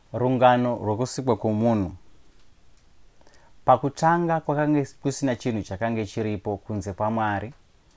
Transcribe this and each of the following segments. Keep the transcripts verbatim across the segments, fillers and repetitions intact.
Rungano rwokusikwa kwomunhu. Pakutanga kwakanga kusina chinhu chakanga chiripo kunze kwaMwari.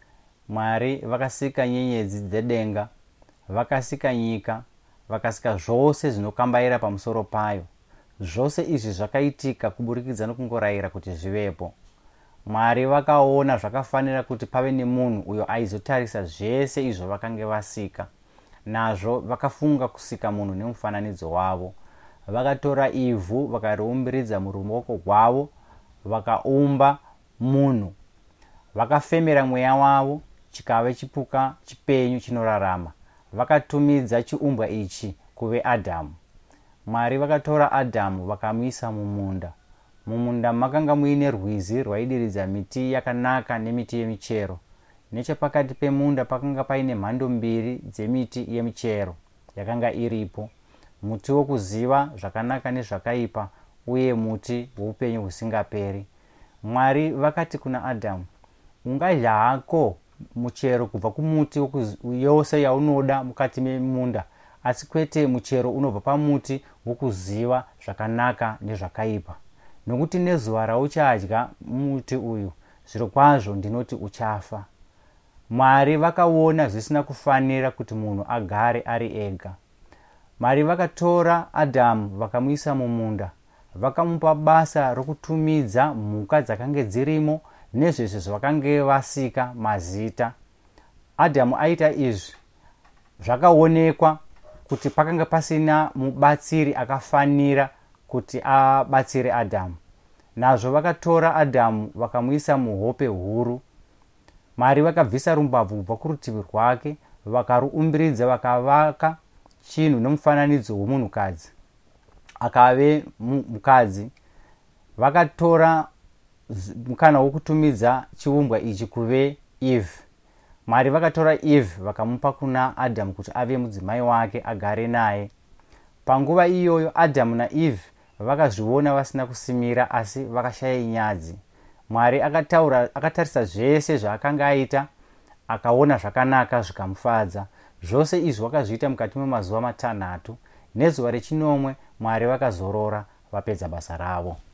Mwari vakasika nyenyedzi dzedenga, vakasika nyika, vakasika zvose zvinokambaira pamusoro payo. Zvose izvi zvakaitika kuburikidza nokungorayira kuti zvivepo. Mwari vakaona zvakafanira kuti pave nemunhu uyo aizotarisa zvese izvo vakanga vasika. Nazvo vakafunga kusika munhu nemufananidzo wavo. Vakatora ivhu vakariumbiridza muruoko rwavo, vakaumba munhu. Vakafemera mweya wavo, chikave chipuka chipenyu chinorarama. Vakatumidza chiumbwa ichi kuve Adhamu. Mwari vakatora Adhamu vakamuisa mumunda. Mumunda makanga muine rwizi rwaidiridza miti yakanaka nemiti yemichero. Nechepakati pemunda pakanga paine mhando mbiri dzemiti yemichero yakanga iripo. Muti wokuziva zvakanaka nezvakaipa uye muti woupenyu husingaperi. Mwari vakati kuna Adhamu, ungadya hako muchero kubva kumuti yose yaunoda mukati memunda, asi kwete muchero unobva pamuti wokuziva zvakanaka nezvakaipa. Nokuti nezuva rauchadya muti uyu, zvirokwazvo ndinoti uchafa. Mwari vakaona zvisina kufanira kuti munhu agare ari ega. Mwari vakatora Adhamu vakamuisa mumunda. Vakamupa basa rokutumidza mhuka dzakanga dzirimo nezvese zvavakanga vasika mazita. Adhamu aita izvi. Zvakaonekwa kuti pakanga pasina mubatsiri akafanira kuti abatsire Adhamu. Nazvo vakatora Adhamu vakamuisa muhope huru. Mwari vakabvisa rumbabvu kubva kurutivi rwake, vakaruumbiridza vakavaka chinhu nomufananidzo womunhukadzi. Akave mukadzi. Vakatora mukana wokutumidza chiumbwa ichi kuve Eve. Mwari vakatora Eve vakamupa kuna Adhamu kuti ave mudzimai wake agare naye. Panguva iyoyo Adhamu naEve vakazviona vasina kusimira asi vakashaya nyadzi. Mwari akataura akatarisa zvese zvaakanga aita, akaona zvakanaka zvikamufadza. Zvose izvi vakazviita mukati memazuva matanhatu. Nezuva rechinomwe Mwari vakazorora vapedza basa ravo.